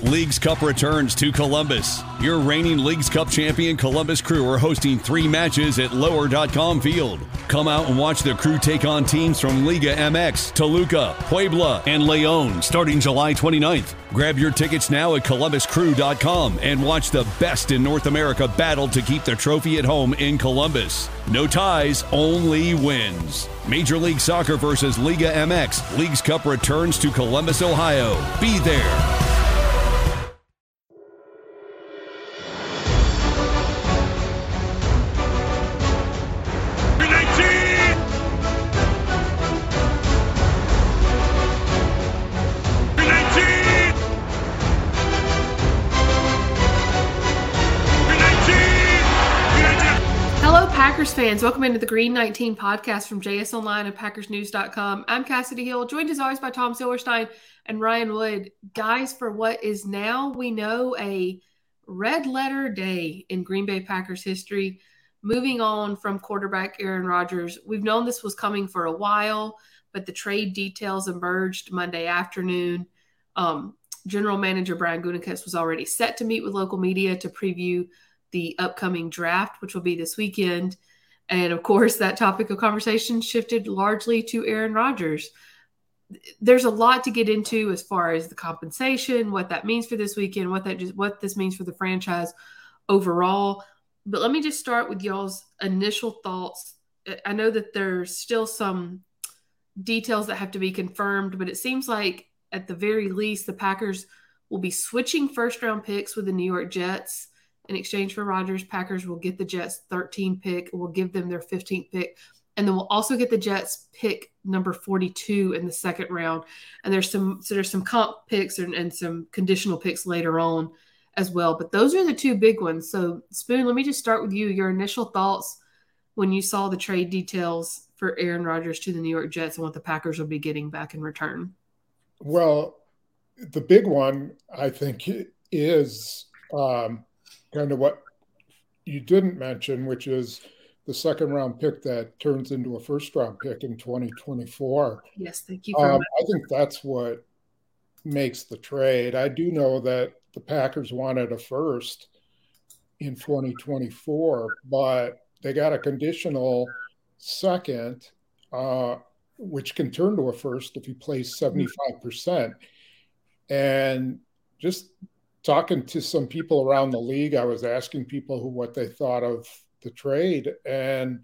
Leagues Cup returns to Columbus. Your reigning Leagues Cup champion Columbus Crew are hosting 3 matches at Lower.com Field. Come out and watch the Crew take on teams from Liga MX, Toluca, Puebla, and Leon starting July 29th. Grab your tickets now at ColumbusCrew.com and watch the best in North America battle to keep the trophy at home in Columbus. No ties, only wins. Major League Soccer versus Liga MX. Leagues Cup returns to Columbus, Ohio. Be there. Fans, welcome into the Green 19 podcast from JS Online and PackersNews.com. I'm Cassidy Hill, joined as always by Tom Silverstein and Ryan Wood. Guys, for what is now, we know, a red letter day in Green Bay Packers history, moving on from quarterback Aaron Rodgers. We've known this was coming for a while, but the trade details emerged Monday afternoon. General Manager Brian Gutekunst was already set to meet with local media to preview the upcoming draft, which will be this weekend. And, of course, that topic of conversation shifted largely to Aaron Rodgers. There's a lot to get into as far as the compensation, what that means for this weekend, what this means for the franchise overall. But let me just start with y'all's initial thoughts. I know that there's still some details that have to be confirmed, but it seems like at the very least the Packers will be switching first-round picks with the New York Jets. In exchange for Rodgers, Packers will get the Jets' 13th pick. We'll give them their 15th pick. And then we'll also get the Jets' pick number 42 in the second round. And there's some comp picks and some conditional picks later on as well. But those are the two big ones. So, Spoon, let me just start with you. Your initial thoughts when you saw the trade details for Aaron Rodgers to the New York Jets and what the Packers will be getting back in return. Well, the big one, I think, is kind of what you didn't mention, which is the second round pick that turns into a first round pick in 2024. Yes, thank you very much. I think that's what makes the trade. I do know that the Packers wanted a first in 2024, but they got a conditional second, which can turn to a first if he plays 75%. And just talking to some people around the league, I was asking people what they thought of the trade, and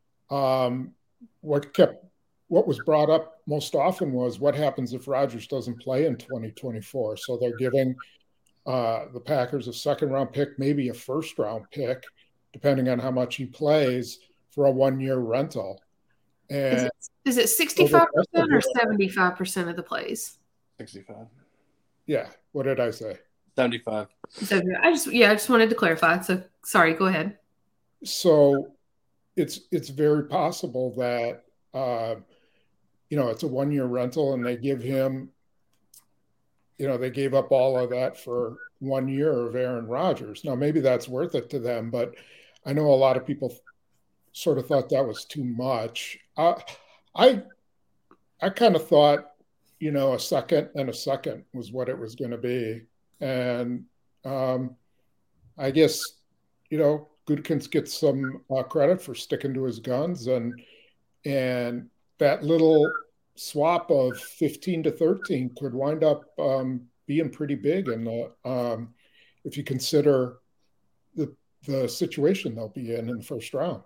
what was brought up most often was what happens if Rodgers doesn't play in 2024. So they're giving the Packers a second round pick, maybe a first round pick, depending on how much he plays, for a 1-year rental. And is it 65% or 75% of the plays? 65. Yeah. What did I say? 75. So I just wanted to clarify. So sorry, go ahead. So it's very possible that it's a 1-year rental, and they give him, they gave up all of that for 1 year of Aaron Rodgers. Now maybe that's worth it to them, but I know a lot of people sort of thought that was too much. I kind of thought, a second and a second was what it was going to be. And I guess, Gutekunst gets some credit for sticking to his guns, and that little swap of 15 to 13 could wind up being pretty big. And if you consider the situation they'll be in the first round.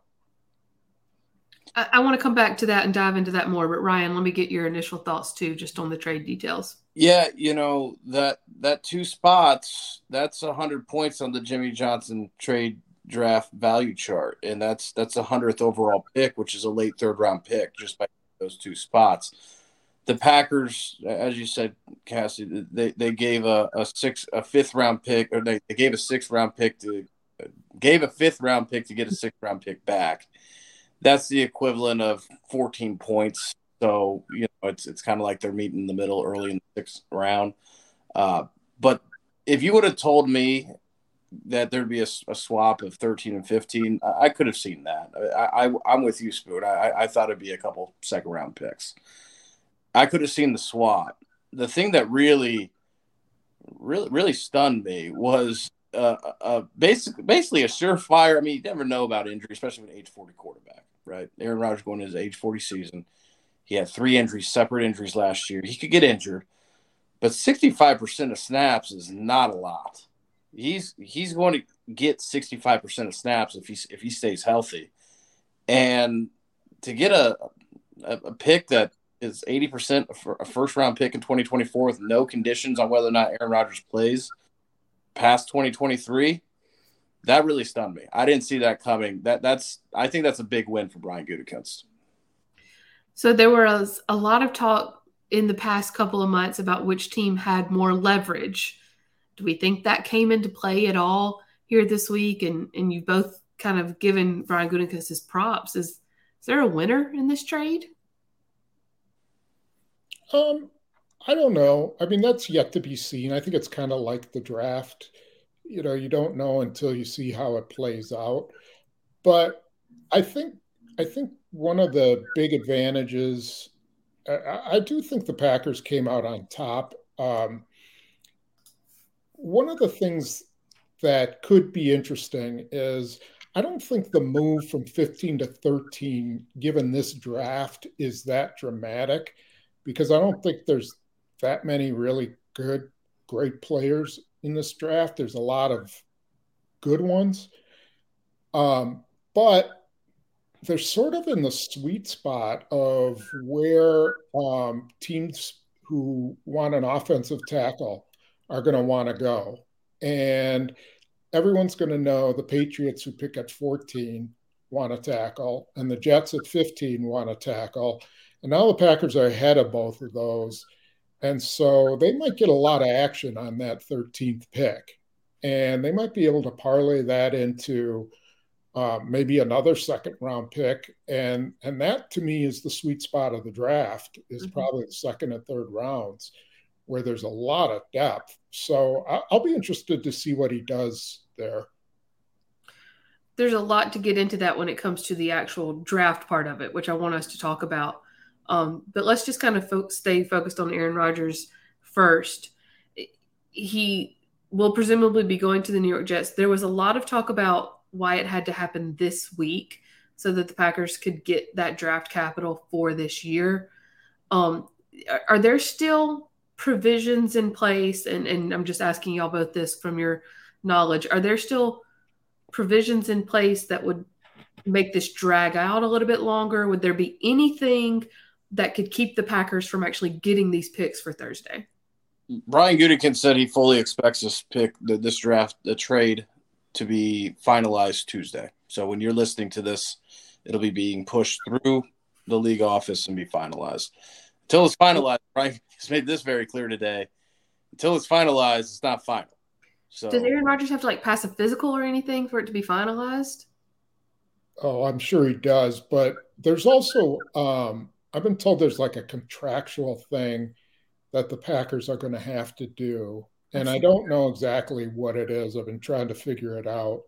I want to come back to that and dive into that more, but Ryan, let me get your initial thoughts too, just on the trade details. Yeah, that 2 spots, that's 100 points on the Jimmy Johnson trade draft value chart, and that's a 100th overall pick, which is a late third round pick just by those 2 spots. The Packers, as you said, Cassie, they gave a 5th round pick, or they gave a 6th round pick gave a 5th round pick to get a 6th round pick back. That's the equivalent of 14 points. So, it's kind of like they're meeting in the middle early in the 6th round. But if you would have told me that there'd be a swap of 13 and 15, I could have seen that. I'm with you, Spoon. I thought it'd be a couple second round picks. I could have seen the swap. The thing that really really stunned me was basically a surefire. I mean, you never know about injury, especially with an age 40 quarterback, right? Aaron Rodgers going into his age 40 season. He had 3 injuries, separate injuries last year. He could get injured, but 65% of snaps is not a lot. He's going to get 65% of snaps if he stays healthy, and to get a pick that is 80% a first round pick in 2024 with no conditions on whether or not Aaron Rodgers plays past 2023, that really stunned me. I didn't see that coming. I think that's a big win for Brian Gutekunst. So there was a lot of talk in the past couple of months about which team had more leverage. Do we think that came into play at all here this week? And you both kind of given Brian Gutekunst his props. Is there a winner in this trade? I don't know. I mean, that's yet to be seen. I think it's kind of like the draft. You don't know until you see how it plays out. But I think one of the big advantages, I do think the Packers came out on top. One of the things that could be interesting is I don't think the move from 15 to 13, given this draft, is that dramatic, because I don't think there's that many really great players in this draft. There's a lot of good ones. But they're sort of in the sweet spot of where teams who want an offensive tackle are going to want to go. And everyone's going to know the Patriots, who pick at 14, want to tackle, and the Jets at 15 want to tackle. And now the Packers are ahead of both of those. And so they might get a lot of action on that 13th pick. And they might be able to parlay that into maybe another second-round pick. And that, to me, is the sweet spot of the draft, is probably the second and third rounds, where there's a lot of depth. So I'll be interested to see what he does there. There's a lot to get into that when it comes to the actual draft part of it, which I want us to talk about. But let's just kind of stay focused on Aaron Rodgers first. He will presumably be going to the New York Jets. There was a lot of talk about why it had to happen this week so that the Packers could get that draft capital for this year. Are there still provisions in place? And I'm just asking y'all both this from your knowledge. Are there still provisions in place that would make this drag out a little bit longer? Would there be anything that could keep the Packers from actually getting these picks for Thursday? Brian Gutekunst said he fully expects this draft, the trade, to be finalized Tuesday. So when you're listening to this, it'll be being pushed through the league office and be finalized. Until it's finalized, Brian has made this very clear today. Until it's finalized, it's not final. So does Aaron Rodgers have to pass a physical or anything for it to be finalized? Oh, I'm sure he does. But there's also I've been told there's a contractual thing that the Packers are going to have to do. And I don't know exactly what it is. I've been trying to figure it out.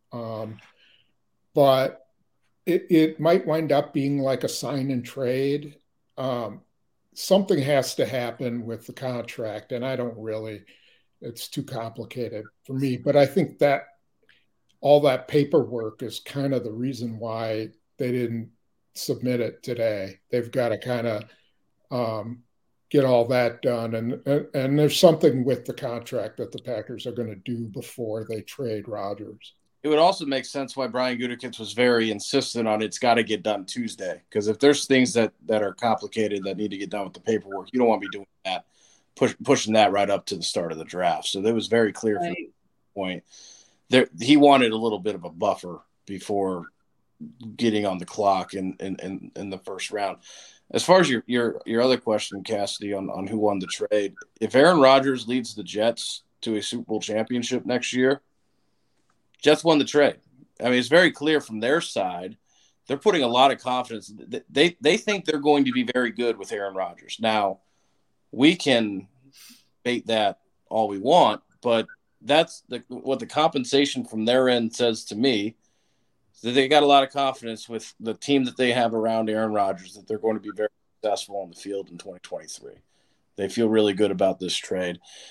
But it might wind up being like a sign and trade. Something has to happen with the contract, and it's too complicated for me. But I think that all that paperwork is kind of the reason why they didn't submit it today. They've got to kind of get all that done. And there's something with the contract that the Packers are going to do before they trade Rodgers. It would also make sense why Brian Gutekunst was very insistent on it's got to get done Tuesday. Because if there's things that are complicated that need to get done with the paperwork, you don't want to be doing that, pushing that right up to the start of the draft. So that was very clear from that point. He wanted a little bit of a buffer before getting on the clock in the first round. As far as your other question, Cassidy, on who won the trade, if Aaron Rodgers leads the Jets to a Super Bowl championship next year, Jets won the trade. I mean, it's very clear from their side. They're putting a lot of confidence. They think they're going to be very good with Aaron Rodgers. Now, we can debate that all we want, but that's what the compensation from their end says to me. That they got a lot of confidence with the team that they have around Aaron Rodgers, that they're going to be very successful on the field in 2023. They feel really good about this trade.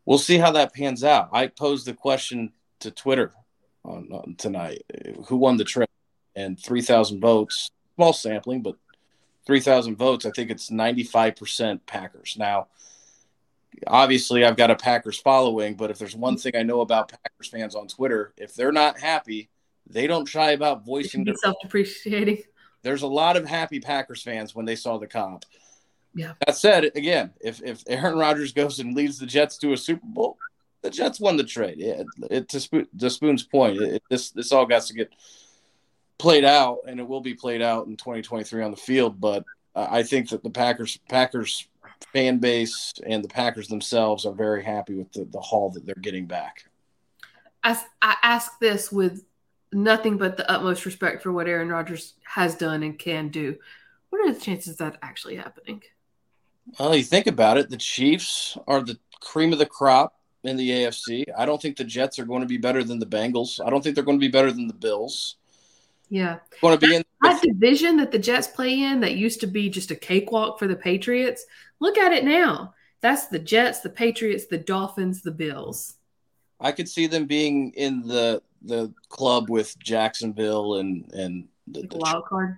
we'll see how that pans out. I posed the question to Twitter tonight: who won the trade? And 3,000 votes, small sampling, but 3,000 votes. I think it's 95% Packers. Now, obviously, I've got a Packers following, but if there's one thing I know about Packers fans on Twitter, if they're not happy, they don't shy about voicing their self-depreciating. There's a lot of happy Packers fans when they saw the comp. Yeah. That said, again, if Aaron Rodgers goes and leads the Jets to a Super Bowl, the Jets won the trade. Yeah, to Spoon's point, this all got to get played out, and it will be played out in 2023 on the field. But I think that the Packers fan base and the Packers themselves are very happy with the haul that they're getting back. I ask this with nothing but the utmost respect for what Aaron Rodgers has done and can do. What are the chances of that actually happening? Well, you think about it, the Chiefs are the cream of the crop in the AFC. I don't think the Jets are going to be better than the Bengals. I don't think they're going to be better than the Bills. Yeah. Going to be in that division that the Jets play in that used to be just a cakewalk for the Patriots. Look at it now. That's the Jets, the Patriots, the Dolphins, the Bills. I could see them being in the club with Jacksonville and the wild card,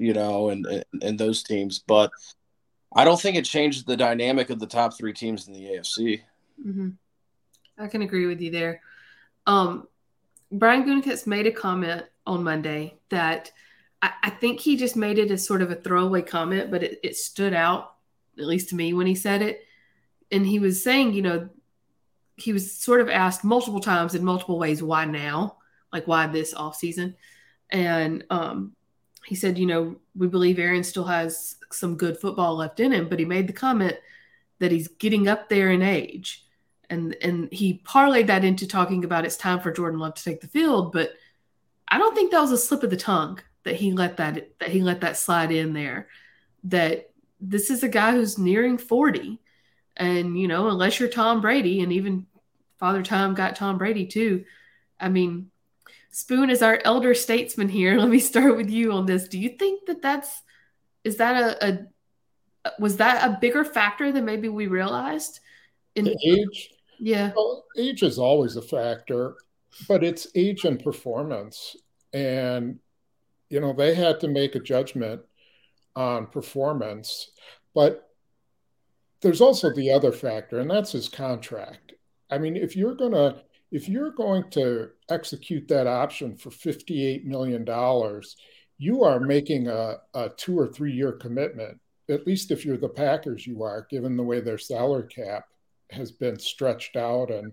and those teams. But I don't think it changed the dynamic of the top three teams in the AFC. Mm-hmm. I can agree with you there. Brian Gutekunst made a comment on Monday that I think he just made it as sort of a throwaway comment, but it stood out, at least to me, when he said it. And he was saying, he was sort of asked multiple times in multiple ways, why now? Like, why this offseason? And he said, we believe Aaron still has some good football left in him, but he made the comment that he's getting up there in age. And he parlayed that into talking about it's time for Jordan Love to take the field, but I don't think that was a slip of the tongue that he let that slide in there. That this is a guy who's nearing 40, and unless you're Tom Brady, and even Father Time got Tom Brady too. I mean, Spoon is our elder statesman here. Let me start with you on this. Do you think was that a bigger factor than maybe we realized? Age? Yeah. Well, age is always a factor, but it's age and performance. And, they had to make a judgment on performance. But there's also the other factor, and that's his contract. I mean, if you're going to execute that option for $58 million, you are making a 2 or 3 year commitment. At least if you're the Packers, you are, given the way their salary cap has been stretched out, and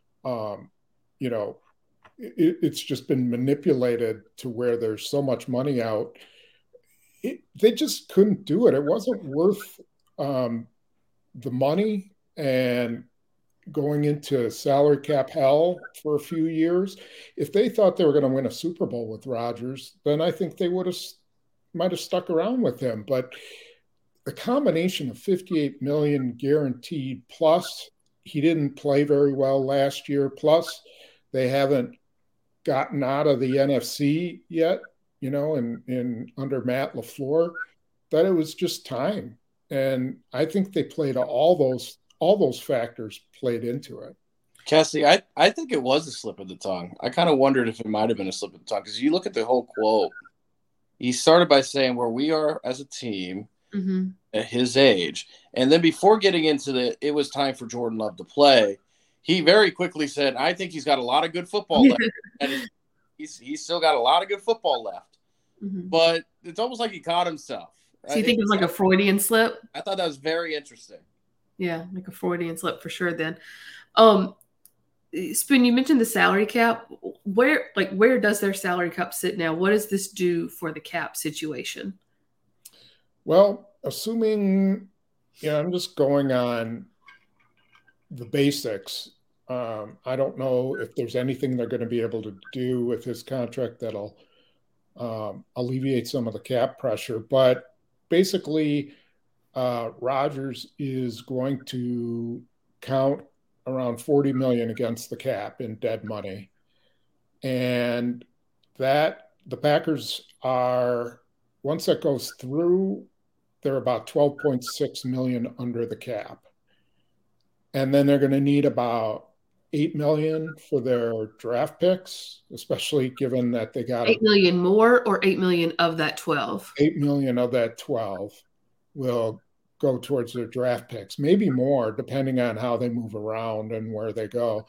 it's just been manipulated to where there's so much money out. They just couldn't do it. It wasn't worth the money and going into salary cap hell for a few years. If they thought they were going to win a Super Bowl with Rodgers, then I think they might have stuck around with him. But the combination of $58 million guaranteed, plus he didn't play very well last year, plus they haven't gotten out of the NFC yet, in under Matt LaFleur, that it was just time. And I think they played all those factors played into it. Cassie, I think it was a slip of the tongue. I kind of wondered if it might have been a slip of the tongue, because you look at the whole quote. He started by saying where we are as a team at his age. And then before getting into it was time for Jordan Love to play, he very quickly said, I think he's got a lot of good football left. And he's still got a lot of good football left. Mm-hmm. But it's almost like he caught himself. So you think it was like a Freudian slip? I thought that was very interesting. Yeah, like a Freudian slip for sure then. Spoon, you mentioned the salary cap. Where does their salary cap sit now? What does this do for the cap situation? Well, assuming, I'm just going on the basics. I don't know if there's anything they're going to be able to do with his contract that'll alleviate some of the cap pressure. But basically, Rodgers is going to count around $40 million against the cap in dead money. And that the Packers are, once that goes through, they're about $12.6 million under the cap. and then they're going to need about $8 million for their draft picks, especially given that they got 8 million more or 8 million of that 12. 8 million of that 12 will go towards their draft picks, maybe more, depending on how they move around and where they go.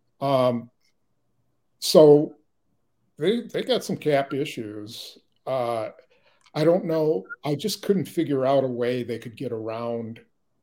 So they got some cap issues. I don't know. I just couldn't figure out a way they could get around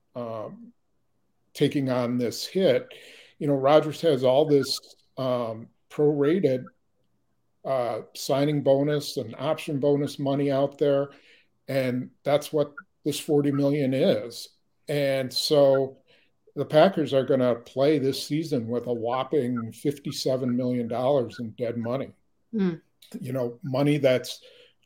taking on this hit. Rodgers has all this prorated signing bonus and option bonus money out there, and that's what this 40 million is. And so the Packers are going to play this season with a whopping $57 million in dead money. Money that's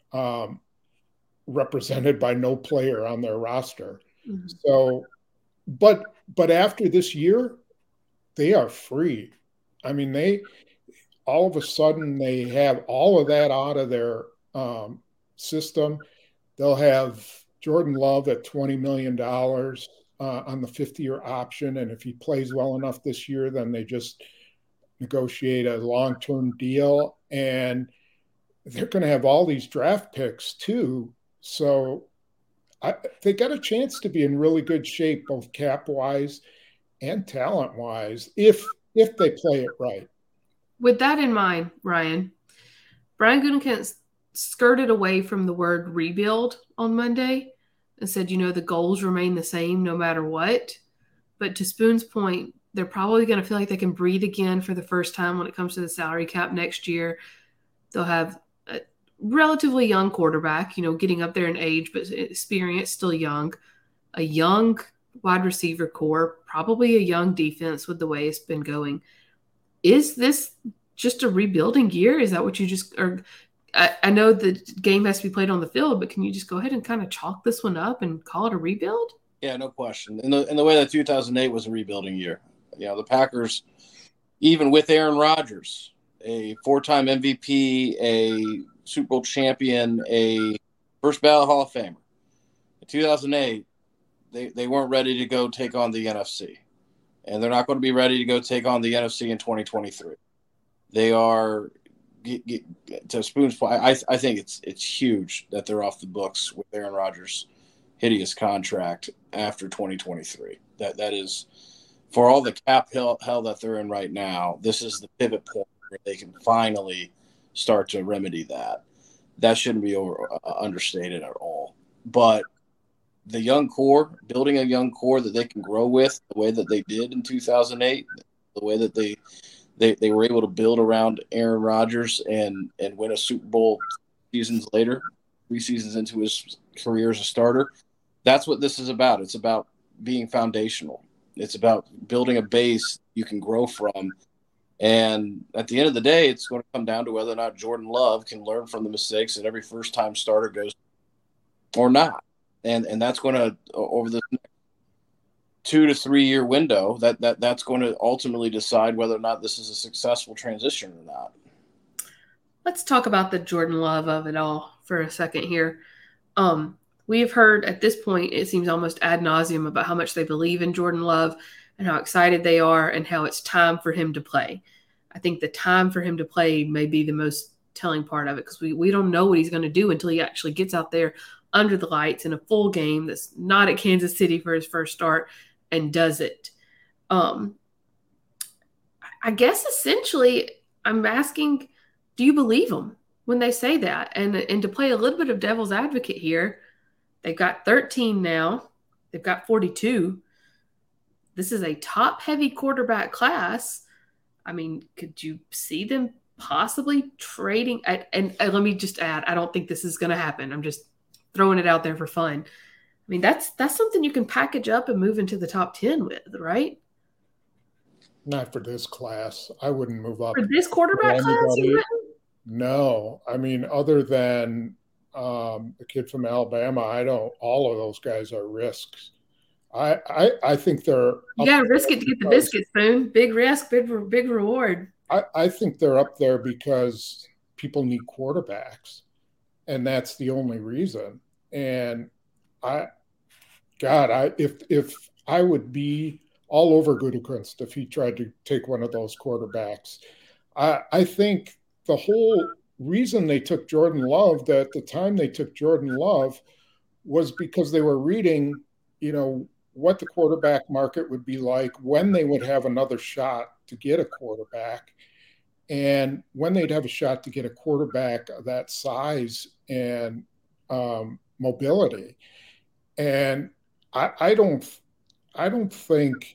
represented by no player on their roster. So, but after this year, they are free. I mean, they all of a sudden they have all of that out of their system. They'll have Jordan Love at $20 million on the 5th-year option, and if he plays well enough this year, then they just negotiate a long-term deal, and they're going to have all these draft picks too. So they got a chance to be in really good shape, both cap-wise and talent-wise, if they play it right. With that in mind, Ryan, Brian Gutekunst skirted away from the word rebuild on Monday and said, the goals remain the same no matter what. But to Spoon's point, they're probably going to feel like they can breathe again for the first time when it comes to the salary cap next year. They'll have a relatively young quarterback, getting up there in age, but experience, still young. A young wide receiver core, probably a young defense with the way it's been going. Is this just a rebuilding year? Is that what you just are? I know the game has to be played on the field, but can you just go ahead and kind of chalk this one up and call it a rebuild? Yeah, no question. In the way that 2008 was a rebuilding year. The Packers, even with Aaron Rodgers, a 4-time MVP, a Super Bowl champion, a first ballot Hall of Famer. In 2008, they weren't ready to go take on the NFC. And they're not going to be ready to go take on the NFC in 2023. They are, to Spoon's point, I think it's huge that they're off the books with Aaron Rodgers' hideous contract after 2023. That is, for all the cap hell that they're in right now, this is the pivot point where they can finally start to remedy that. That shouldn't be understated at all. But the young core, building a young core that they can grow with the way that they did in 2008, the way that they were able to build around Aaron Rodgers and win a Super Bowl seasons later, 3 seasons into his career as a starter. That's what this is about. It's about being foundational. It's about building a base you can grow from. And at the end of the day, it's going to come down to whether or not Jordan Love can learn from the mistakes that every first-time starter goes or not. And that's going to, over the 2 to 3 year window, that's going to ultimately decide whether or not this is a successful transition or not. Let's talk about the Jordan Love of it all for a second here. We have heard at this point, it seems almost ad nauseum, about how much they believe in Jordan Love and how excited they are and how it's time for him to play. I think the time for him to play may be the most telling part of it, because we don't know what he's going to do until he actually gets out there under the lights in a full game that's not at Kansas City for his first start and does it. I guess essentially I'm asking, do you believe them when they say that? And to play a little bit of devil's advocate here, they've got 13 now. They've got 42. This is a top-heavy quarterback class. I mean, could you see them possibly trading? And let me just add, I don't think this is going to happen. I'm just throwing it out there for fun. I mean, that's something you can package up and move into the top 10 with, right? Not for this class. I wouldn't move up. For this quarterback class, you wouldn't? No. I mean, other than the kid from Alabama, all of those guys are risks. I think they're. You got to risk it to get the biscuit, Spoon. Big risk, big reward. I think they're up there because people need quarterbacks, and that's the only reason. And if I would be all over Gutekunst if he tried to take one of those quarterbacks. I think the whole reason they took Jordan Love, that at the time they took Jordan Love, was because they were reading, what the quarterback market would be like, when they would have another shot to get a quarterback, and when they'd have a shot to get a quarterback of that size and mobility. And I don't think,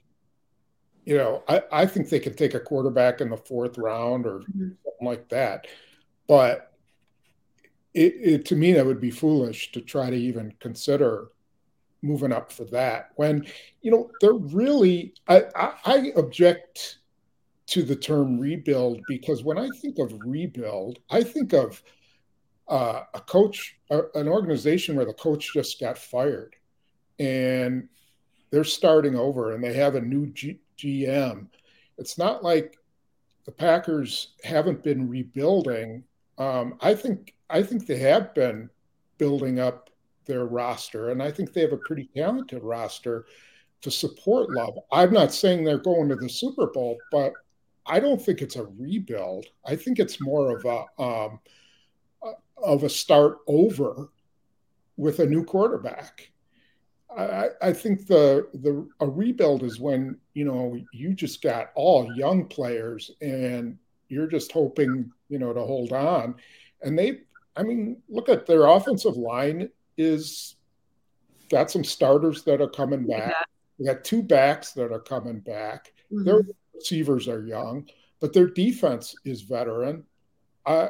I think they could take a quarterback in the 4th round or something like that. But it to me, that would be foolish to try to even consider moving up for that when, they're really, I object to the term rebuild, because when I think of rebuild, I think of a coach, an organization where the coach just got fired and they're starting over and they have a new GM. It's not like the Packers haven't been rebuilding. I think they have been building up their roster, and I think they have a pretty talented roster to support Love. I'm not saying they're going to the Super Bowl, but I don't think it's a rebuild. I think it's more of a start over with a new quarterback. I think a rebuild is when, you just got all young players and you're just hoping, to hold on. And look at their offensive line is got some starters that are coming back. We got 2 backs that are coming back. Mm-hmm. Their receivers are young, but their defense is veteran. I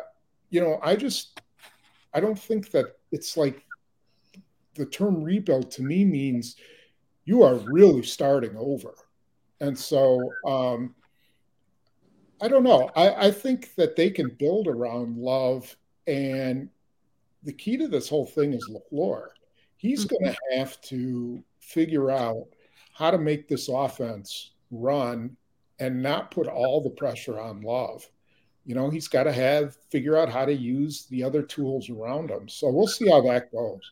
don't think that it's like, the term rebuild to me means you are really starting over. And so I don't know. I think that they can build around Love, and the key to this whole thing is LaFleur. He's going to have to figure out how to make this offense run and not put all the pressure on Love. He's got to figure out how to use the other tools around him. So we'll see how that goes.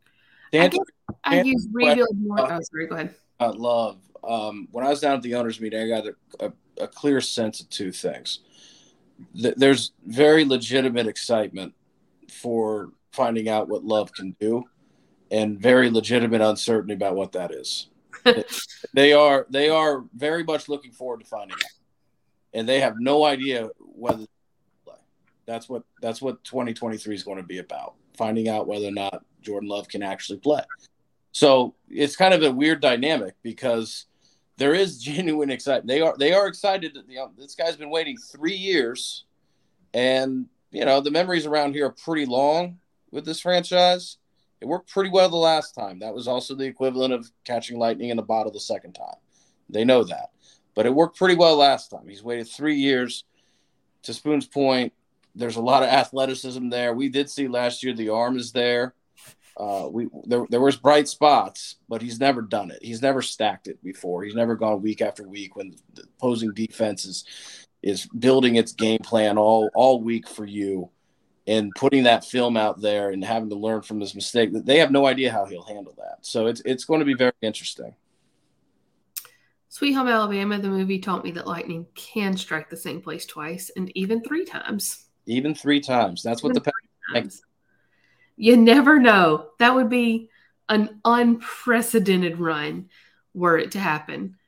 I use rebuild more. Oh, sorry, go ahead. Love. When I was down at the owners' meeting, I got a clear sense of 2 things. There's very legitimate excitement for finding out what Love can do, and very legitimate uncertainty about what that is. They are very much looking forward to finding out, and they have no idea whether to play. That's what 2023 is going to be about, finding out whether or not Jordan Love can actually play. So it's kind of a weird dynamic, because there is genuine excitement. They are excited that this guy's been waiting 3 years, and the memories around here are pretty long with this franchise. It worked pretty well the last time. That was also the equivalent of catching lightning in a bottle the second time. They know that, but it worked pretty well last time. He's waited 3 years. To Spoon's point, there's a lot of athleticism there. We did see last year the arm is there. There was bright spots, but he's never done it. He's never stacked it before. He's never gone week after week when the opposing defense is building its game plan all week for you, and putting that film out there and having to learn from his mistake. They have no idea how he'll handle that. So it's going to be very interesting. Sweet Home Alabama, the movie, taught me that lightning can strike the same place twice, and even 3 times. Even 3 times. That's what the You never know. That would be an unprecedented run were it to happen.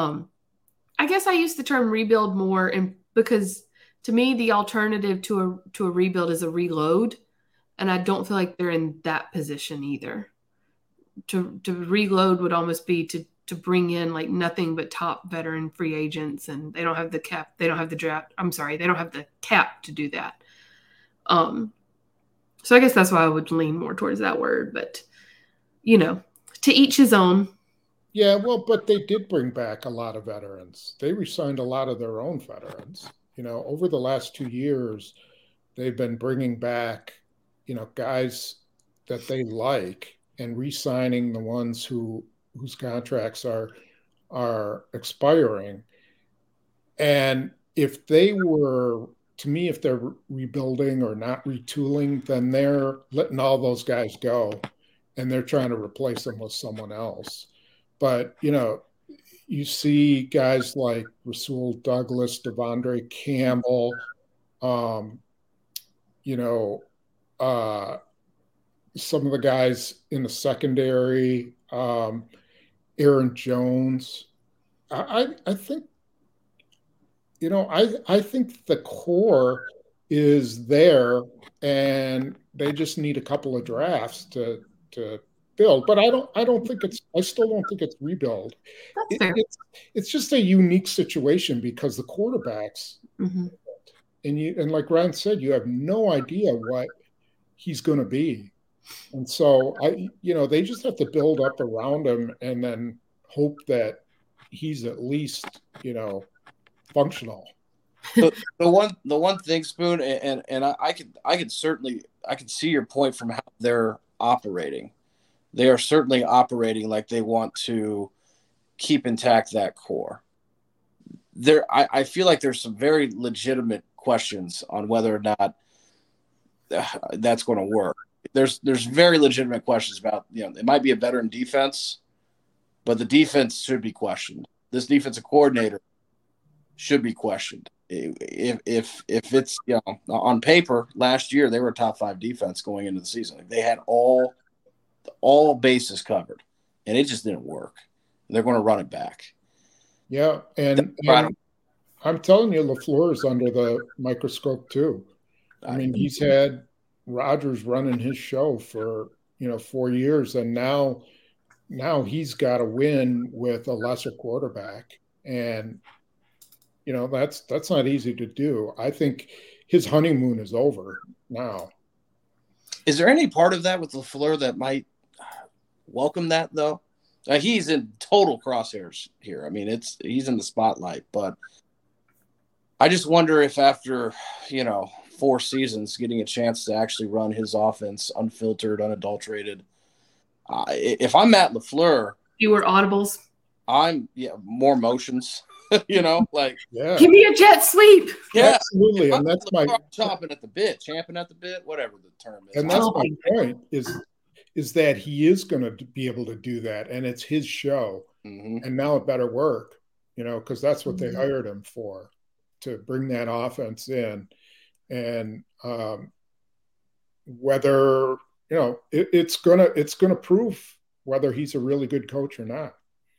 I guess I use the term rebuild more, and because to me the alternative to a rebuild is a reload, and I don't feel like they're in that position either. To reload would almost be to bring in like nothing but top veteran free agents, and they don't have the cap. They don't have the draft. I'm sorry, they don't have the cap to do that. So I guess that's why I would lean more towards that word, but to each his own. Yeah, well, but they did bring back a lot of veterans. They re-signed a lot of their own veterans. Over the last 2 years, they've been bringing back, guys that they like, and re-signing the ones whose contracts are expiring. And if they're rebuilding or not retooling, then they're letting all those guys go, and they're trying to replace them with someone else. But, you see guys like Rasul Douglas, Devondre Campbell, you know, some of the guys in the secondary, Aaron Jones. I think, I think the core is there, and they just need a couple of drafts to build. But I still don't think it's rebuild. That's fair. It's just a unique situation because the quarterbacks, and like Ryan said, you have no idea what he's going to be. And so they just have to build up around him and then hope that he's at least, functional. The one thing, Spoon, and I could see your point from how they're operating. They are certainly operating like they want to keep intact that core. I feel like there's some very legitimate questions on whether or not that's going to work. There's very legitimate questions about, it might be a veteran defense, but the defense should be questioned. This defensive coordinator should be questioned. If it's, on paper, last year they were a top 5 defense going into the season. They had all bases covered, and it just didn't work. They're going to run it back. Yeah, and I'm telling you, LaFleur is under the microscope too. I mean, he's had Rodgers running his show for 4 years, and now he's got to win with a lesser quarterback, and that's not easy to do. I think his honeymoon is over now. Is there any part of that with LaFleur that might welcome that, though? He's in total crosshairs here. I mean, he's in the spotlight, but I just wonder if after 4 seasons, getting a chance to actually run his offense unfiltered, unadulterated. If I'm Matt LaFleur, fewer audibles. I'm more motions. Give me a jet sweep. Yeah, absolutely. And that's my champing at the bit, whatever the term is. And that's my point is that he is going to be able to do that, and it's his show. And now it better work, because that's what they hired him for, to bring that offense in. And whether it's gonna prove whether he's a really good coach or not.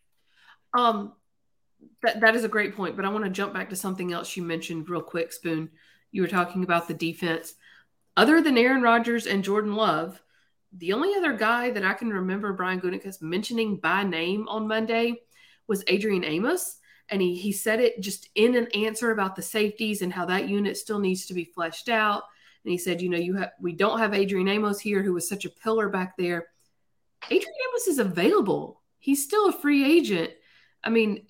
That is a great point, but I want to jump back to something else you mentioned real quick, Spoon. You were talking about the defense. Other than Aaron Rodgers and Jordan Love, the only other guy that I can remember Brian Gutekunst mentioning by name on Monday was Adrian Amos. And he said it just in an answer about the safeties and how that unit still needs to be fleshed out. And he said, we don't have Adrian Amos here, who was such a pillar back there. Adrian Amos is available. He's still a free agent. I mean,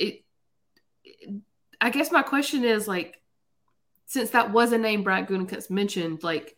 I guess my question is, since that was a name Brian Gutekunst mentioned,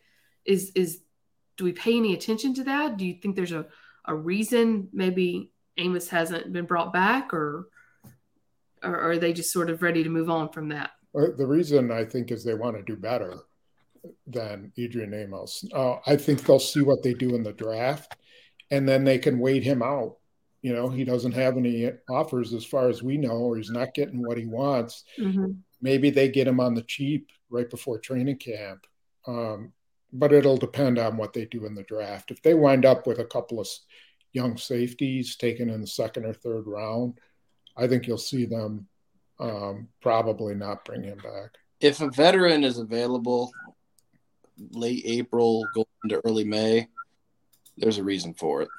do we pay any attention to that? Do you think there's a reason maybe Amos hasn't been brought back, or are they just sort of ready to move on from that? The reason, I think, is they want to do better than Adrian Amos. I think they'll see what they do in the draft, and then they can wait him out. He doesn't have any offers as far as we know, or he's not getting what he wants. Maybe they get him on the cheap right before training camp. But it'll depend on what they do in the draft. If they wind up with a couple of young safeties taken in the 2nd or 3rd round, I think you'll see them probably not bring him back. If a veteran is available late April, going into early May, there's a reason for it.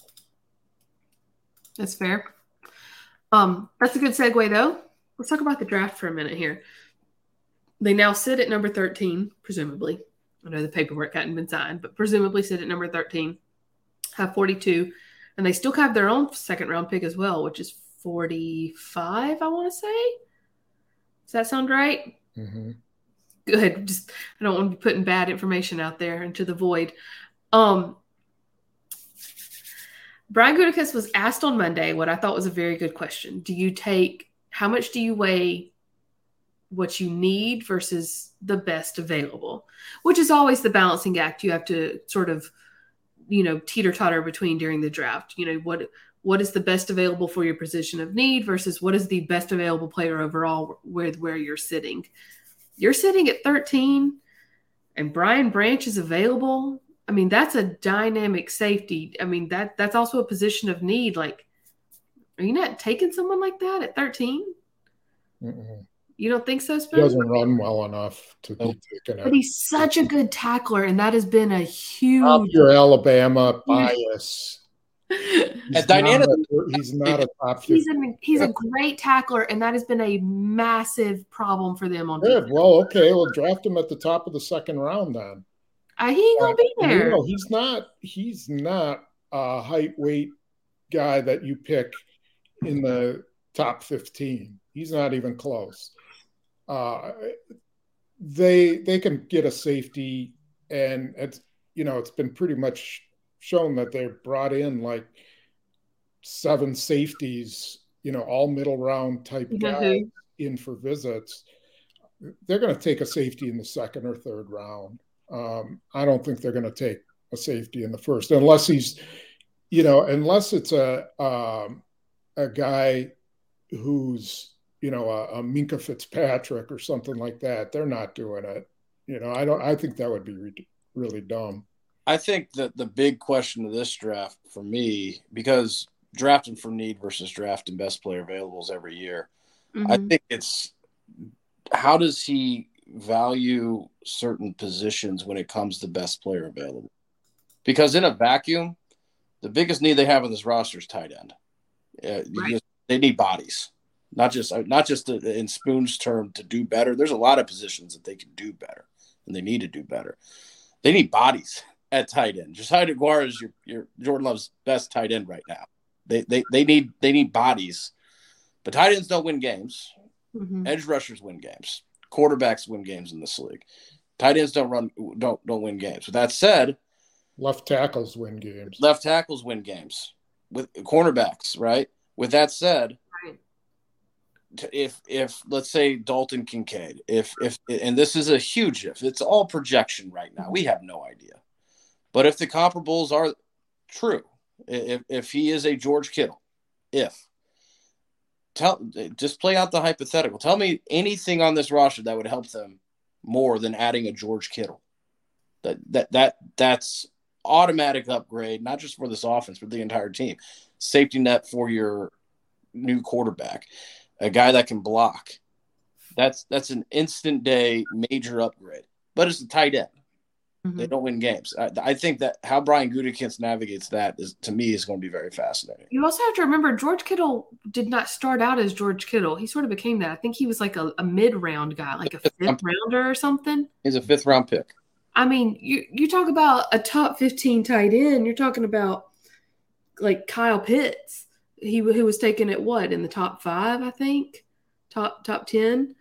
That's fair. That's a good segue, though. Let's talk about the draft for a minute here. They now sit at number 13, presumably. I know the paperwork hadn't been signed, but presumably sit at number 13, have 42, and they still have their own 2nd-round pick as well, which is 45, I want to say. Does that sound right? Good. I don't want to be putting bad information out there into the void. Brian Gutekunst was asked on Monday what I thought was a very good question. How much do you weigh what you need versus the best available, which is always the balancing act you have to sort of, teeter-totter between during the draft. what is the best available for your position of need versus what is the best available player overall with where you're sitting. You're sitting at 13 and Brian Branch is available. I mean, that's a dynamic safety. I mean, that's also a position of need. Like, are you not taking someone like that at 13? Mm-mm. You don't think so, He Spencer? doesn't run well enough to be taken. But he's such a good tackler, and that has been a huge. Stop your Alabama bias. At Diana, He's not a top 50. He's a great tackler, and that has been a massive problem for them on Good. defense. Well, okay, we'll draft him at the top of the second round then. He ain't gonna be there. No, he's not a height weight guy that you pick in the top 15. He's not even close. They can get a safety, and it's been pretty much shown that they brought in like 7 safeties, all middle round type guys in for visits. They're going to take a safety in the second or third round. I don't think they're going to take a safety in the first, unless he's, unless it's a guy who's, a Minka Fitzpatrick or something like that. They're not doing it. I think that would be really dumb. I think that the big question of this draft for me, because drafting for need versus drafting best player available is every year. Mm-hmm. I think it's how does he value certain positions when it comes to best player available? Because in a vacuum, the biggest need they have on this roster is tight end. Right. They need bodies, not just in Spoon's term to do better. There's a lot of positions that they can do better, and they need to do better. They need bodies at tight end. Josiah DeGuara is your Jordan Love's best tight end right now. They need bodies, but tight ends don't win games. Mm-hmm. Edge rushers win games. Quarterbacks win games in this league. Tight ends don't win games. With that said, left tackles win games. Left tackles win games with cornerbacks, right? With that said, right. If let's say Dalton Kincaid, if and this is a huge if, it's all projection right now. We have no idea. But if the comparables are true, if he is a George Kittle, just play out the hypothetical. Tell me anything on this roster that would help them more than adding a George Kittle. That's automatic upgrade, not just for this offense, but the entire team. Safety net for your new quarterback, a guy that can block. That's an instant day major upgrade. But it's a tight end. Mm-hmm. They don't win games. I think that how Brian Gutekunst navigates that is going to be very fascinating. You also have to remember George Kittle did not start out as George Kittle. He sort of became that. I think he was like a mid-round guy, like a fifth rounder or something. He's a 5th round pick. I mean, you talk about a top 15 tight end. You're talking about like Kyle Pitts. He was taken at what, in the top 5, I think, top 10.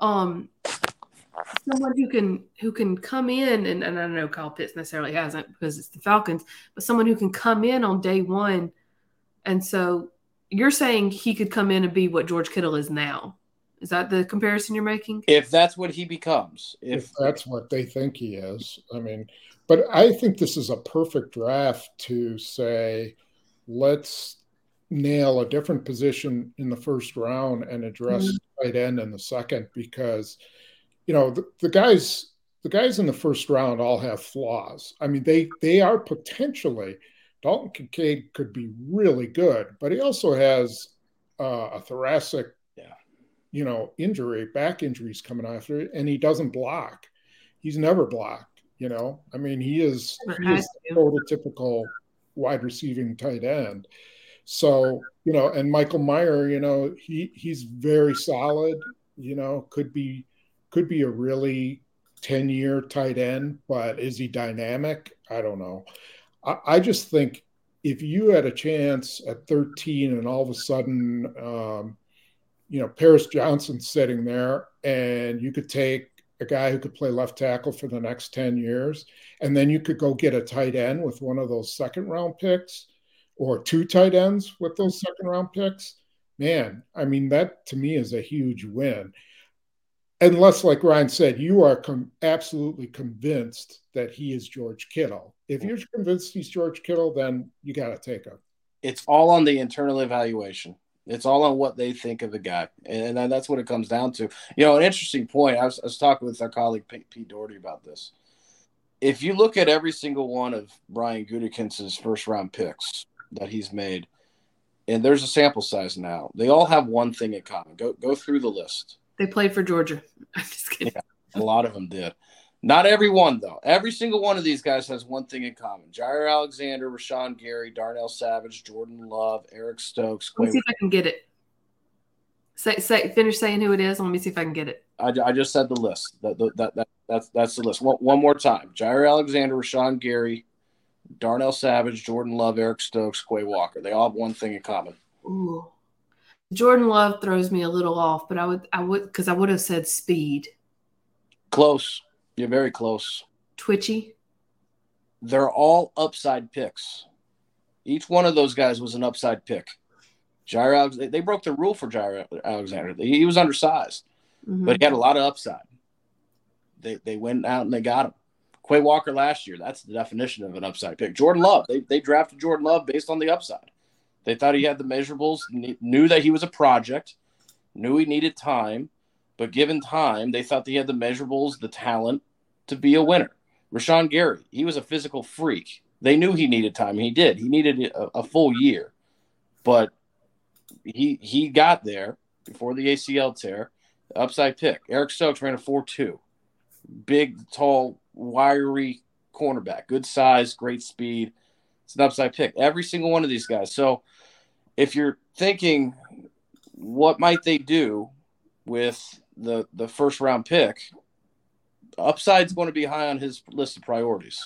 Someone who can come in, and I don't know Kyle Pitts necessarily hasn't because it's the Falcons, but someone who can come in on day one. And so you're saying he could come in and be what George Kittle is now. Is that the comparison you're making? If that's what he becomes. If that's what they think he is. I mean, but I think this is a perfect draft to say, let's nail a different position in the first round and address tight end in the second, because the guys in the first round all have flaws. I mean, they are potentially, Dalton Kincaid could be really good, but he also has a thoracic, injury, back injuries coming after it, and he doesn't block. He's never blocked. I mean, he is a prototypical wide receiving tight end. So, and Michael Mayer, he's very solid. Could be a really 10-year tight end, but is he dynamic? I don't know. I just think if you had a chance at 13 and all of a sudden, Paris Johnson's sitting there and you could take a guy who could play left tackle for the next 10 years, and then you could go get a tight end with one of those second-round picks or 2 tight ends with those second-round picks, man, I mean, that to me is a huge win. Unless, like Ryan said, you are absolutely convinced that he is George Kittle. If you're convinced he's George Kittle, then you got to take him. It's all on the internal evaluation. It's all on what they think of the guy. And that's what it comes down to. An interesting point. I was talking with our colleague Pete Doherty about this. If you look at every single one of Brian Gutekunst's first-round picks that he's made, and there's a sample size now, they all have one thing in common. Go through the list. They played for Georgia. I'm just kidding. Yeah, a lot of them did. Not every one, though. Every single one of these guys has one thing in common. Jair Alexander, Rashawn Gary, Darnell Savage, Jordan Love, Eric Stokes. Let me see if I can get it. Finish saying who it is. Let me see if I can get it. I just said the list. That's the list. One more time. Jair Alexander, Rashawn Gary, Darnell Savage, Jordan Love, Eric Stokes, Quay Walker. They all have one thing in common. Ooh. Jordan Love throws me a little off, but I would have said speed. Close. You're very close. Twitchy. They're all upside picks. Each one of those guys was an upside pick. They broke the rule for Jair Alexander. He was undersized, but he had a lot of upside. They went out and they got him. Quay Walker last year, that's the definition of an upside pick. Jordan Love, they drafted Jordan Love based on the upside. They thought he had the measurables, knew that he was a project, knew he needed time, but given time, they thought he had the measurables, the talent to be a winner. Rashawn Gary, he was a physical freak. They knew he needed time. He did. He needed a full year, but he got there before the ACL tear. Upside pick. Eric Stokes ran a 4.2. Big, tall, wiry cornerback. Good size, great speed. It's an upside pick. Every single one of these guys. So if you're thinking, what might they do with the first round pick, upside's going to be high on his list of priorities.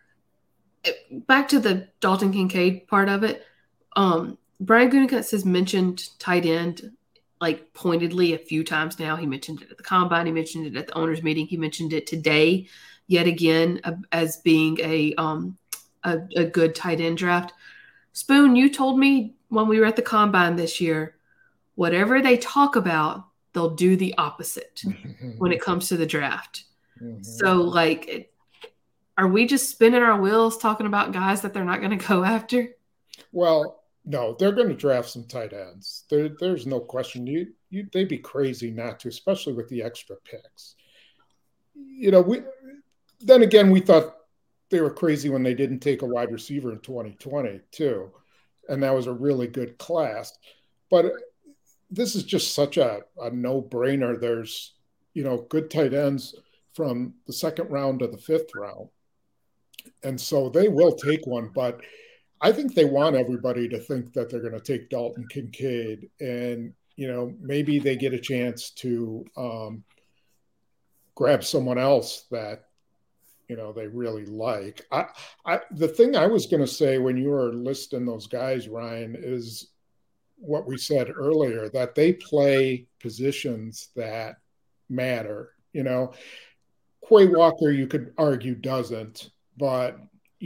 Back to the Dalton Kincaid part of it. Brian Gutekunst has mentioned tight end like pointedly a few times now. He mentioned it at the combine. He mentioned it at the owners meeting. He mentioned it today yet again as being a good tight end draft. Spoon, you told me when we were at the combine this year, whatever they talk about, they'll do the opposite when it comes to the draft. Mm-hmm. So, are we just spinning our wheels talking about guys that they're not going to go after? Well, no, they're going to draft some tight ends. There's no question. They'd be crazy not to, especially with the extra picks. We thought they were crazy when they didn't take a wide receiver in 2020 too, and that was a really good class. But this is just such a no-brainer. There's good tight ends from the second round to the fifth round, and so they will take one. But I think they want everybody to think that they're going to take Dalton Kincaid, and maybe they get a chance to grab someone else that they really like. The thing I was going to say when you were listing those guys, Ryan, is what we said earlier, that they play positions that matter. Quay Walker, you could argue, doesn't, but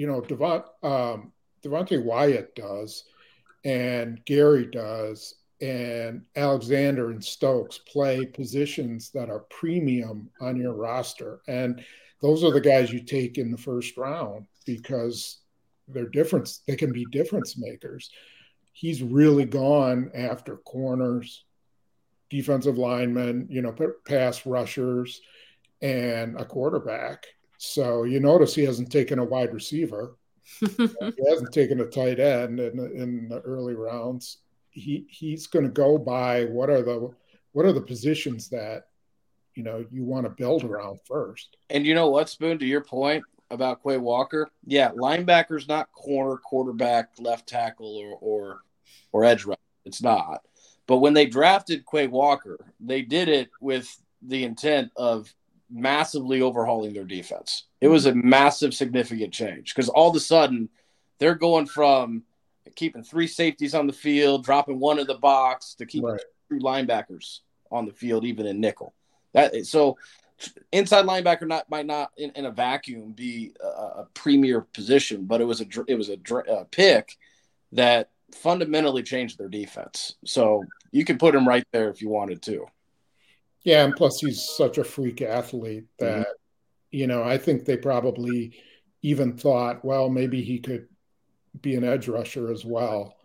Devontae Wyatt does, and Gary does, and Alexander and Stokes play positions that are premium on your roster. And those are the guys you take in the first round because they're different. They can be difference makers. He's really gone after corners, defensive linemen, pass rushers, and a quarterback. So you notice he hasn't taken a wide receiver. He hasn't taken a tight end in the early rounds. He's going to go by what are the positions that you want to build around first. And you know what, Spoon, to your point about Quay Walker, yeah, linebacker's not corner, quarterback, left tackle, or edge rusher. It's not. But when they drafted Quay Walker, they did it with the intent of massively overhauling their defense. It was a massive, significant change because all of a sudden they're going from keeping 3 safeties on the field, dropping 1 in the box, to keeping 3 linebackers on the field, even in nickel. So inside linebacker might not in a vacuum be a premier position, but it was a pick that fundamentally changed their defense. So you can put him right there if you wanted to. Yeah, and plus he's such a freak athlete that, I think they probably even thought, well, maybe he could be an edge rusher as well.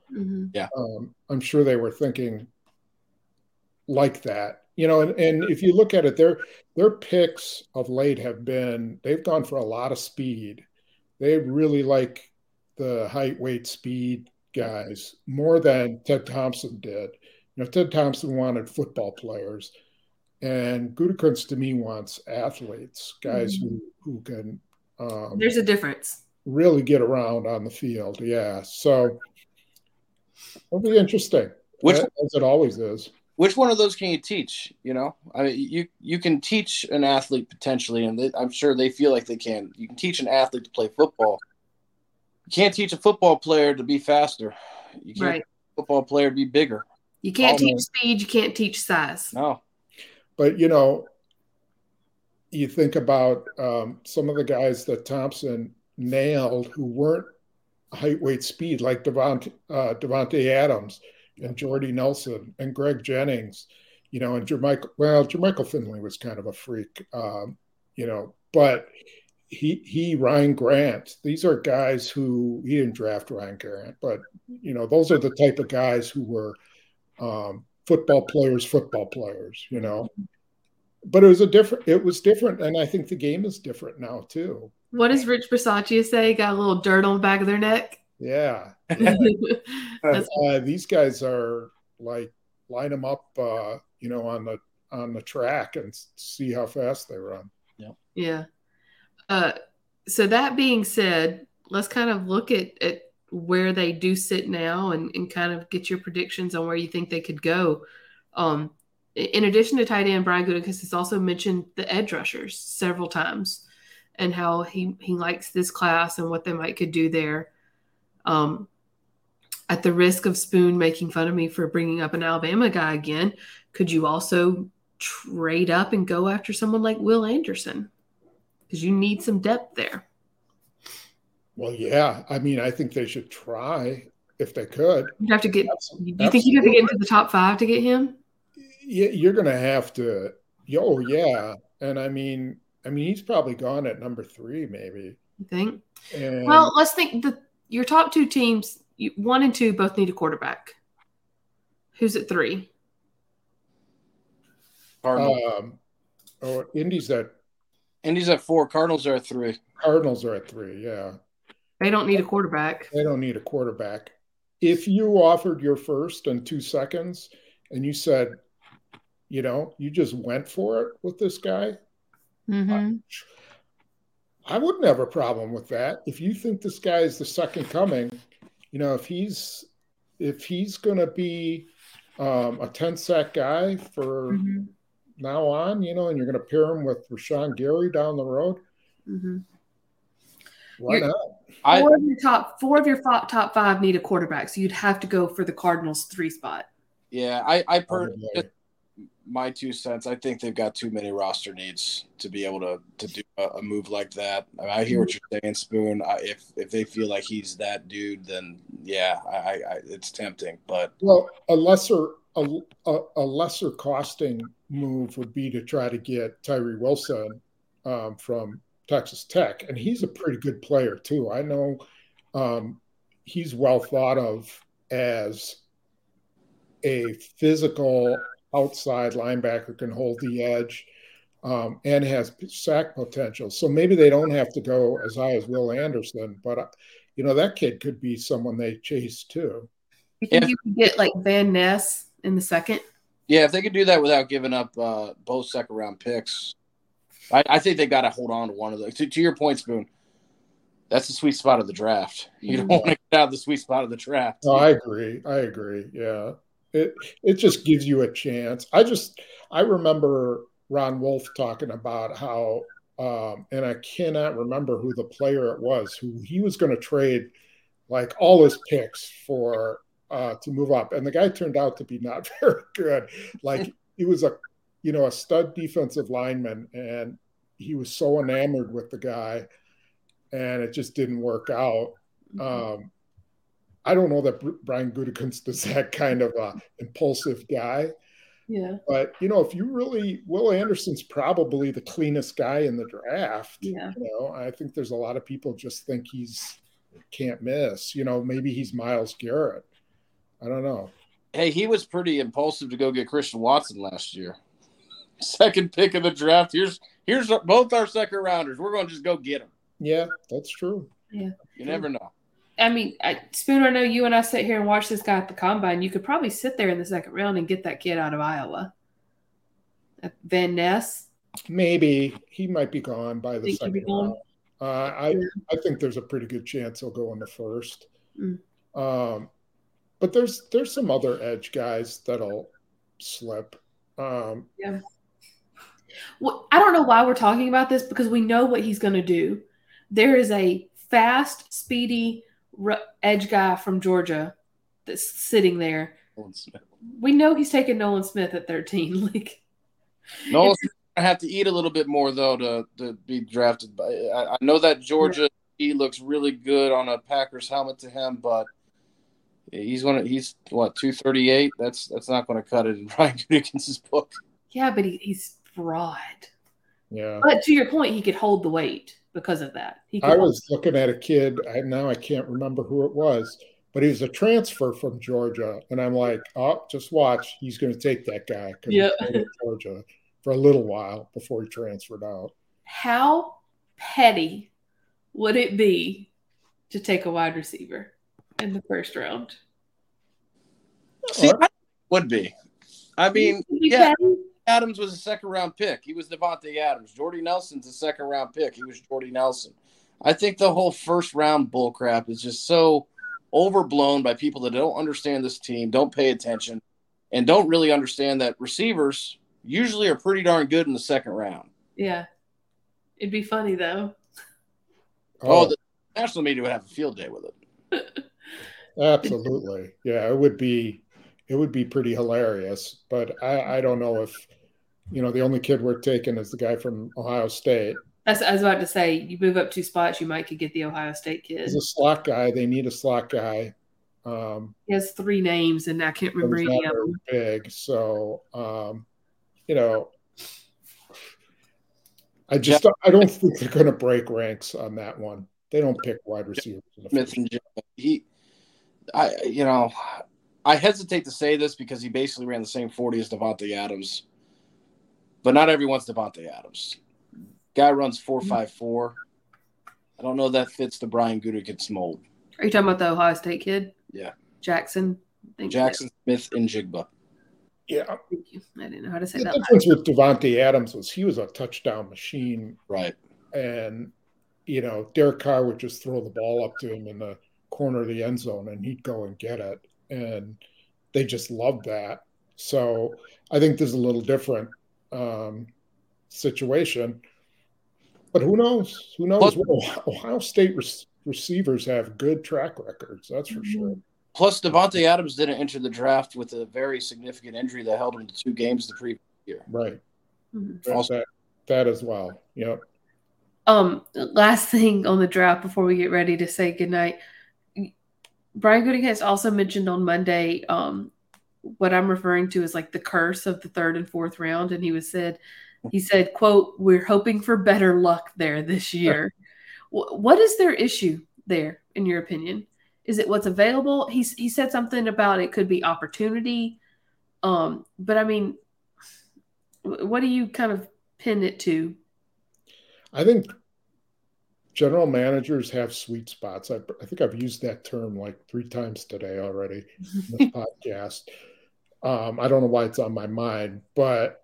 Mm-hmm. Yeah. I'm sure they were thinking like that, and if you look at it, their picks of late they've gone for a lot of speed. They really like the height, weight, speed guys more than Ted Thompson did. Ted Thompson wanted football players, and Gutekunst to me wants athletes, guys who can. There's a difference. Really get around on the field, yeah. So it'll be interesting, as it always is. Which one of those can you teach? I mean, you can teach an athlete potentially, and I'm sure they feel like they can. You can teach an athlete to play football. You can't teach a football player to be faster. You can't teach a football player to be bigger. You can't teach speed. You can't teach size. No. But, you think about some of the guys that Thompson nailed who weren't height, weight, speed, like Devontae Adams and Jordy Nelson and Greg Jennings, and Jermichael Finley was kind of a freak, but Ryan Grant, these are guys who, he didn't draft Ryan Grant, but, those are the type of guys who were football players, but it was different. And I think the game is different now too. What does Rich Bisaccia say? Got a little dirt on the back of their neck? Yeah. These guys are like, line them up, on the track and see how fast they run. Yeah. So that being said, let's kind of look at where they do sit now and kind of get your predictions on where you think they could go. In addition to tight end, Brian Gutekunst has also mentioned the edge rushers several times and how he likes this class and what they could do there. At the risk of Spoon making fun of me for bringing up an Alabama guy again, could you also trade up and go after someone like Will Anderson? Because you need some depth there. Well, yeah. I mean, I think they should try if they could. You'd have to get. Do you think you'd have to get into the top 5 to get him? Yeah, you're going to have to. Oh, yeah. And I mean, he's probably gone at number 3, maybe. You think? Well, let's think your top 2 teams, 1 and 2, both need a quarterback. Who's at 3? Cardinals. Indy's at 4. Cardinals are at 3. Cardinals are at 3, yeah. They don't need a quarterback. They don't need a quarterback. If you offered your first and 2 seconds and you said, you just went for it with this guy, I wouldn't have a problem with that. If you think this guy is the second coming, if he's going to be a 10-sack guy for now on, and you're going to pair him with Rashawn Gary down the road, why not? Four of your top 5 need a quarterback, so you'd have to go for the Cardinals' 3 spot. Yeah, my 2 cents. I think they've got too many roster needs to be able to do a move like that. I hear what you're saying, Spoon. If they feel like he's that dude, then yeah, it's tempting. But a lesser costing move would be to try to get Tyree Wilson from Texas Tech, and he's a pretty good player too. I know he's well thought of as a physical outside linebacker, can hold the edge, and has sack potential. So maybe they don't have to go as high as Will Anderson, but that kid could be someone they chase too. You think you could get like Van Ness in the second? Yeah, if they could do that without giving up both second-round picks, I think they got to hold on to one of those. To your point, Spoon, that's the sweet spot of the draft. You don't want to get out of the sweet spot of the draft. No, I agree. Yeah. It just gives you a chance. I remember Ron Wolf talking about how, and I cannot remember who the player it was, who he was going to trade like all his picks for to move up. And the guy turned out to be not very good. Like he was a stud defensive lineman, and he was so enamored with the guy, and it just didn't work out. I don't know that Brian Gutekunst is that kind of impulsive guy. Yeah. But, if you really – Will Anderson's probably the cleanest guy in the draft. Yeah. I think there's a lot of people just think he's can't miss. Maybe he's Myles Garrett. I don't know. Hey, he was pretty impulsive to go get Christian Watson last year. Second pick of the draft. Here's both our second rounders. We're going to just go get them. Yeah, that's true. Yeah. You never know. I mean, Spooner, I know you and I sit here and watch this guy at the combine. You could probably sit there in the second round and get that kid out of Iowa. Van Ness. Maybe he might be gone by the second round. I think there's a pretty good chance he'll go in the first. But there's some other edge guys that'll slip. Yeah. Well, I don't know why we're talking about this because we know what he's going to do. There is a fast, speedy edge guy from Georgia that's sitting there. We know he's taking Nolan Smith at 13. Nolan's going to have to eat a little bit more, though, to be drafted. I know that Georgia he looks really good on a Packers helmet to him, but he's 238. That's not going to cut it in Brian Gutekunst's book. Yeah, but he's broad. Yeah. But to your point, he could hold the weight because of that. I was looking at a kid, now I can't remember who it was, but he was a transfer from Georgia. And I'm like, oh, just watch. He's going to take that guy. Yeah. Georgia for a little while before he transferred out. How petty would it be to take a wide receiver in the first round? See, I would be. I mean, petty? Adams was a second-round pick. He was Devontae Adams. Jordy Nelson's a second-round pick. He was Jordy Nelson. I think the whole first-round bullcrap is just so overblown by people that don't understand this team, don't pay attention, and don't really understand that receivers usually are pretty darn good in the second round. Yeah. It'd be funny, though. The national media would have a field day with it. Absolutely. Yeah, it would be pretty hilarious. But I don't know if, the only kid we're taking is the guy from Ohio State. I was about to say, you move up 2 spots, you might could get the Ohio State kid. He's a slot guy. They need a slot guy. He has 3 names, and I can't remember any of them. Big, so I don't think they're going to break ranks on that one. They don't pick wide receivers. Smith and I hesitate to say this because he basically ran the same 40 as Devontae Adams, but not everyone's Devontae Adams. Guy runs 4.54. I don't know that fits the Brian Gutekunst mold. Are you talking about the Ohio State kid? Yeah. Jackson Smith and Jigba. Yeah. Thank you. I didn't know how to say that. The difference with Devontae Adams was he was a touchdown machine. Right. And, Derek Carr would just throw the ball up to him in the corner of the end zone and he'd go and get it. And they just loved that. So I think there's a little different situation. But who knows? Ohio State receivers have good track records. That's for sure. Plus, Devontae Adams didn't enter the draft with a very significant injury that held him to 2 games the previous year. Right. Mm-hmm. Also, that as well. Yep. Last thing on the draft before we get ready to say goodnight. Brian Gutekunst also mentioned on Monday what I'm referring to as the curse of the 3rd and 4th round. And he said, quote, "We're hoping for better luck there this year." What is their issue there, in your opinion? Is it what's available? He said something about it could be opportunity. But I mean, what do you kind of pin it to? I think general managers have sweet spots. I think I've used that term 3 times today already in this podcast. I don't know why it's on my mind, but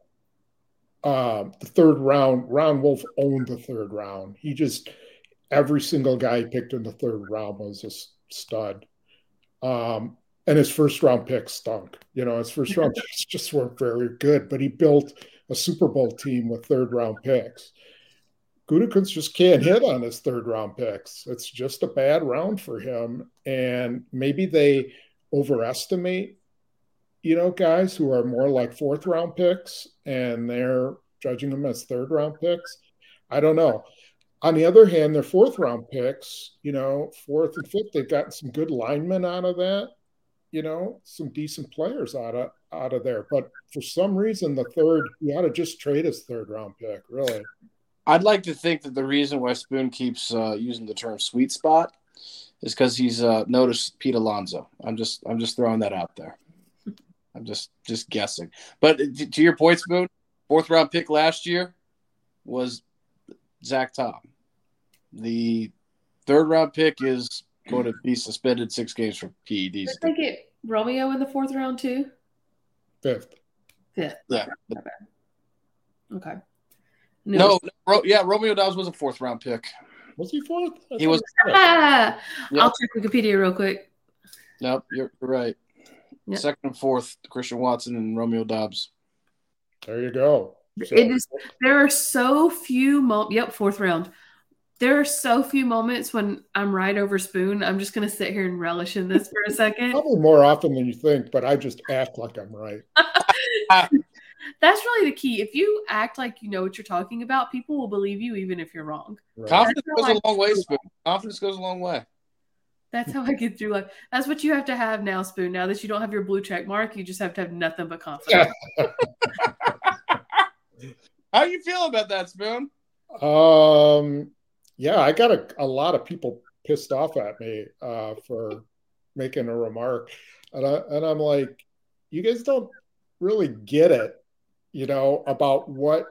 the 3rd round, Ron Wolf owned the 3rd round. Every single guy he picked in the 3rd round was a stud. And his first round picks stunk. His first round picks just weren't very good, but he built a Super Bowl team with 3rd round picks. Gutekunst just can't hit on his 3rd round picks. It's just a bad round for him. And maybe they overestimate, guys who are more like 4th round picks and they're judging them as 3rd round picks. I don't know. On the other hand, their 4th round picks, 4th and 5th, they've gotten some good linemen out of that, some decent players out of there. But for some reason, the 3rd, you ought to just trade his 3rd round pick, really. I'd like to think that the reason why Spoon keeps using the term sweet spot is because he's noticed Pete Alonso. I'm just throwing that out there. I'm just guessing. But to your point, Spoon, 4th round pick last year was Zach Tom. The 3rd round pick is going to be suspended 6 games for PEDs. Did they get Romeo in the 4th round too? 5th. Yeah. Okay. Romeo Dobbs was a 4th round pick. Was he 4th? He was. I'll check Wikipedia real quick. Nope, you're right. Yep. 2nd and 4th, Christian Watson and Romeo Dobbs. There you go. So, there are so few moments. Yep, 4th round. There are so few moments when I'm right over Spoon. I'm just going to sit here and relish in this for a second. Probably more often than you think, but I just act like I'm right. That's really the key. If you act like you know what you're talking about, people will believe you even if you're wrong. Right. Confidence goes a long way, Spoon. Confidence goes a long way. That's how I get through life. That's what you have to have now, Spoon. Now that you don't have your blue check mark, you just have to have nothing but confidence. How you feel about that, Spoon? Yeah, I got a lot of people pissed off at me for making a remark. And I'm like, you guys don't really get it, about what,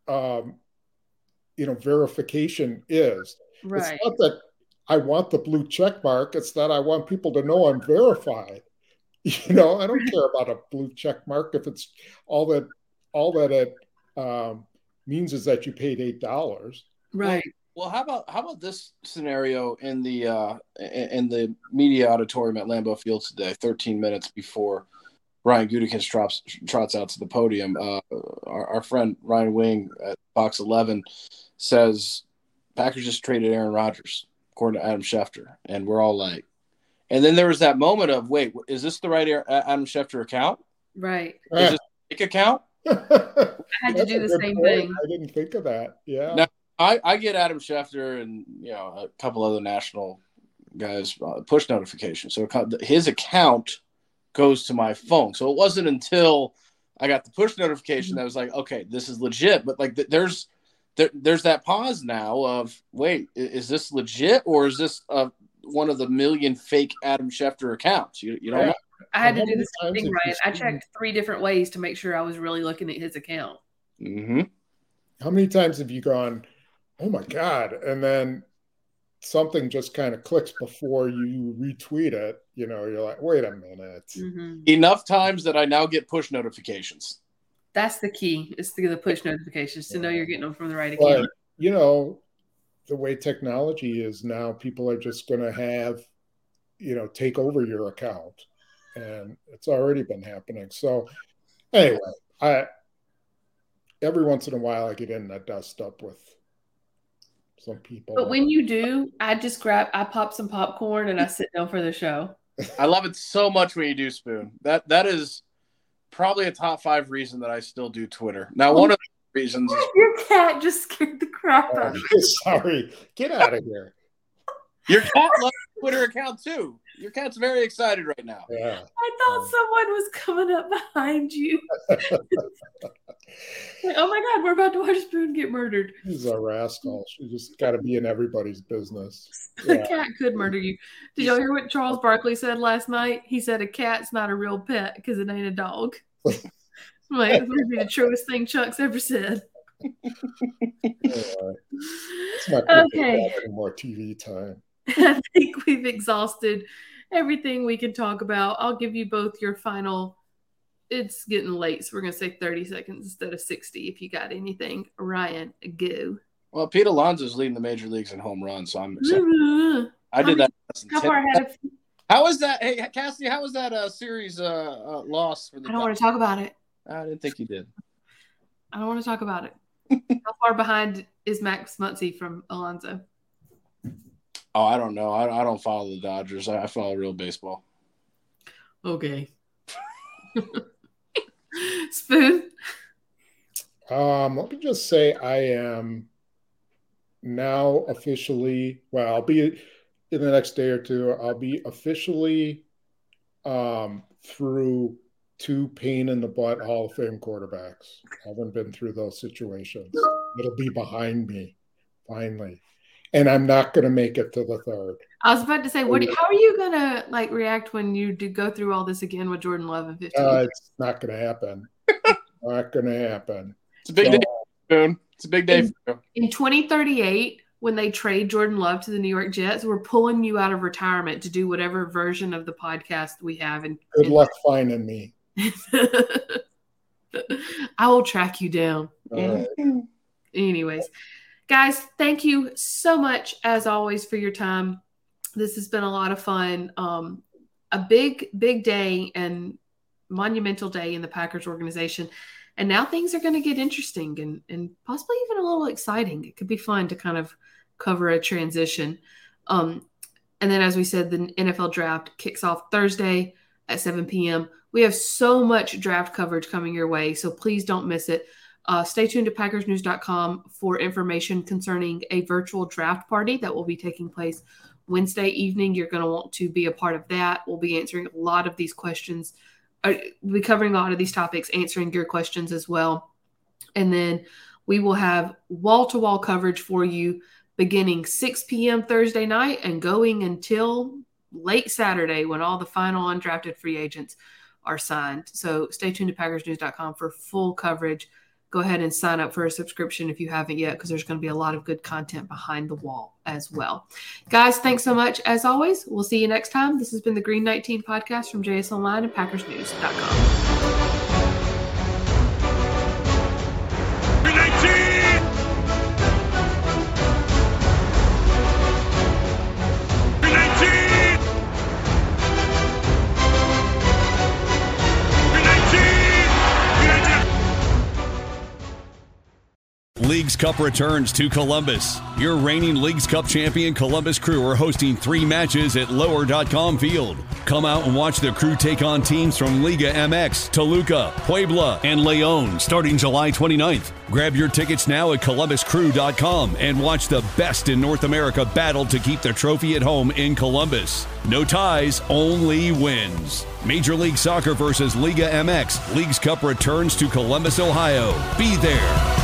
verification is. Right. It's not that I want the blue check mark. It's that I want people to know I'm verified. I don't care about a blue check mark if it's all that it means is that you paid $8. Right. Well, how about this scenario in the media auditorium at Lambeau Field today, 13 minutes before Ryan Gutekunst trots out to the podium? Our friend Ryan Wing at Fox 11 says Packers just traded Aaron Rodgers, according to Adam Schefter, and we're all like, and then there was that moment of, wait, is this the right Adam Schefter account? Right. Is this a fake account? I had to do the same thing. I didn't think of that. Yeah. Now, I get Adam Schefter and a couple other national guys push notifications. So his account goes to my phone. So it wasn't until I got the push notification that I was like, okay, this is legit. But like there's that pause now of, wait, is this legit or is this one of the million fake Adam Schefter accounts? You don't know. I had to do the same thing, Ryan. I checked 3 different ways to make sure I was really looking at his account. Mm-hmm. How many times have you gone, oh my God, and then something just kind of clicks before you retweet it? You're like, wait a minute. Mm-hmm. Enough times that I now get push notifications. That's the key, is to get the push notifications to know you're getting them from the right account. But, the way technology is now, people are just going to have, take over your account. And it's already been happening. So anyway, every once in a while I get in that dust up with some people. But when you do, I pop some popcorn and I sit down for the show. I love it so much when you do, Spoon. That is probably a top 5 reason that I still do Twitter. Now, one of the reasons is your cat just scared the crap out of me. Sorry. Get out of here. Your cat loves the Twitter account too. Your cat's very excited right now. Yeah. I thought someone was coming up behind you. Like, oh my God, we're about to watch Spoon get murdered. She's a rascal. She just got to be in everybody's business. The cat could murder you. Did y'all hear what Charles Barkley said last night? He said a cat's not a real pet because it ain't a dog. Like, it would be the truest thing Chuck's ever said. It's not going to get any more TV time. I think we've exhausted everything we can talk about. I'll give you both your final. It's getting late, so we're going to say 30 seconds instead of 60 if you got anything. Ryan, go. Well, Pete Alonso's leading the major leagues in home runs, so I'm excited. I did that. How was that? Hey, Cassidy, how was that series loss for the I don't want to talk about it. I didn't think you did. I don't want to talk about it. How far behind is Max Muncy from Alonso? Oh, I don't know. I don't follow the Dodgers. I follow real baseball. Okay. Spoon? Let me just say I am now officially, well, I'll be in the next day or two, I'll be officially through 2 pain-in-the-butt Hall of Fame quarterbacks. I haven't been through those situations. It'll be behind me, finally. and I'm not going to make it to the third. I was about to say, how are you gonna react when you do go through all this again with Jordan Love in 15? It's not going to happen. Not going to happen. It's a big day, Boone. It's a big day for you. In 2038, when they trade Jordan Love to the New York Jets, we're pulling you out of retirement to do whatever version of the podcast we have. And good luck finding me. I will track you down. Right. Anyways, guys, thank you so much as always for your time. This has been a lot of fun. A big day and monumental day in the Packers organization. And now things are going to get interesting and possibly even a little exciting. It could be fun to kind of cover a transition. And then, as we said, the NFL draft kicks off Thursday at 7 p.m. We have so much draft coverage coming your way, so please don't miss it. Stay tuned to PackersNews.com for information concerning a virtual draft party that will be taking place Wednesday evening. You're going to want to be a part of that. We'll be answering a lot of these questions. We'll be covering a lot of these topics, answering your questions as well. And then we will have wall-to-wall coverage for you beginning 6 p.m. Thursday night and going until late Saturday when all the final undrafted free agents are signed. So stay tuned to PackersNews.com for full coverage. Go ahead and sign up for a subscription if you haven't yet, because there's going to be a lot of good content behind the wall as well. Guys, thanks so much. As always, we'll see you next time. This has been the Green 19 podcast from JS Online and PackersNews.com. Green 19! Leagues Cup returns to Columbus. Your reigning Leagues Cup champion Columbus Crew are hosting 3 matches at Lower.com Field. Come out and watch the Crew take on teams from Liga MX, Toluca, Puebla, and Leon starting July 29th. Grab your tickets now at ColumbusCrew.com and watch the best in North America battle to keep the trophy at home in Columbus. No ties, only wins. Major League Soccer versus Liga MX. Leagues Cup returns to Columbus, Ohio. Be there.